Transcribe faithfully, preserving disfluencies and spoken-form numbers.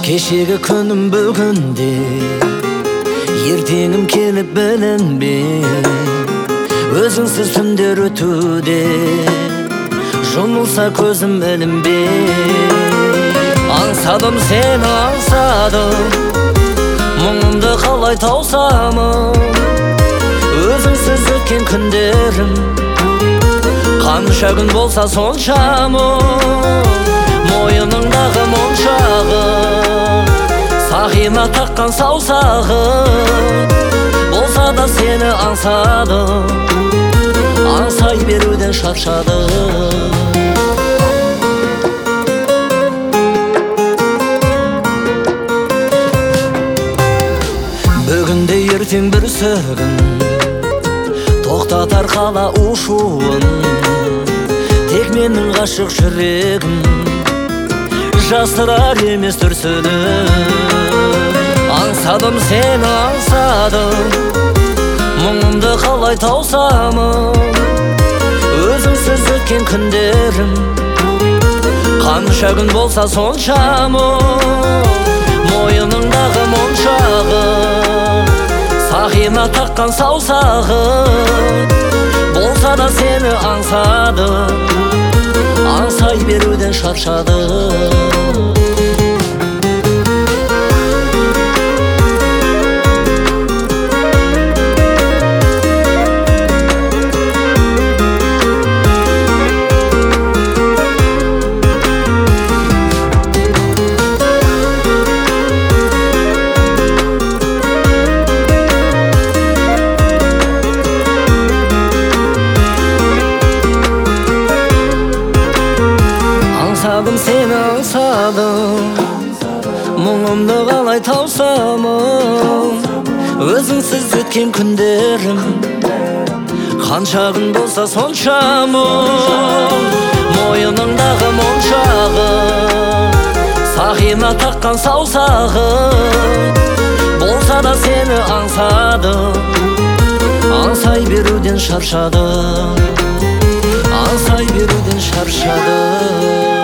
Кешегі күнім бүгінде, ертеңім келіп білінбей, өзіңсіз түндер өтуде, жұмылса көзім ілінбей. Аңсадым сені, аңсадым, мұңымды қалай таусамын. Өзіңсіз өткен күндерім, қанша күн болса сонша мұң. Мойыныңдағы моншағы, сақина таққан саусағы, болса да сені аңсадым, аңсай беруден шаршадым. Бүгінде ертең бір сөгін, тоқтатар қала ұшуын. Тек менің ғашық жүрегім жастырар емес дүрсілін. Аңсадым сені, аңсадым, мұңымды қалай таусамын. Өзіңсіз өткен күндерім, қанша күн болса сонша мұң. Мойыныңдағы моншағы, сақина таққан саусағы, болса да сені аңсадым, аңсай беруден шаршадым. Аңсадым сені, аңсадым, мұңымды қалай таусамын. Өзіңсіз өткен күндерім, қанша күн болса сонша мұң. Мойыныңдағы моншағы, сақина таққан саусағы, болса да сені аңсадым, аңсай беруден шаршадым, аңсай беруден шаршадым.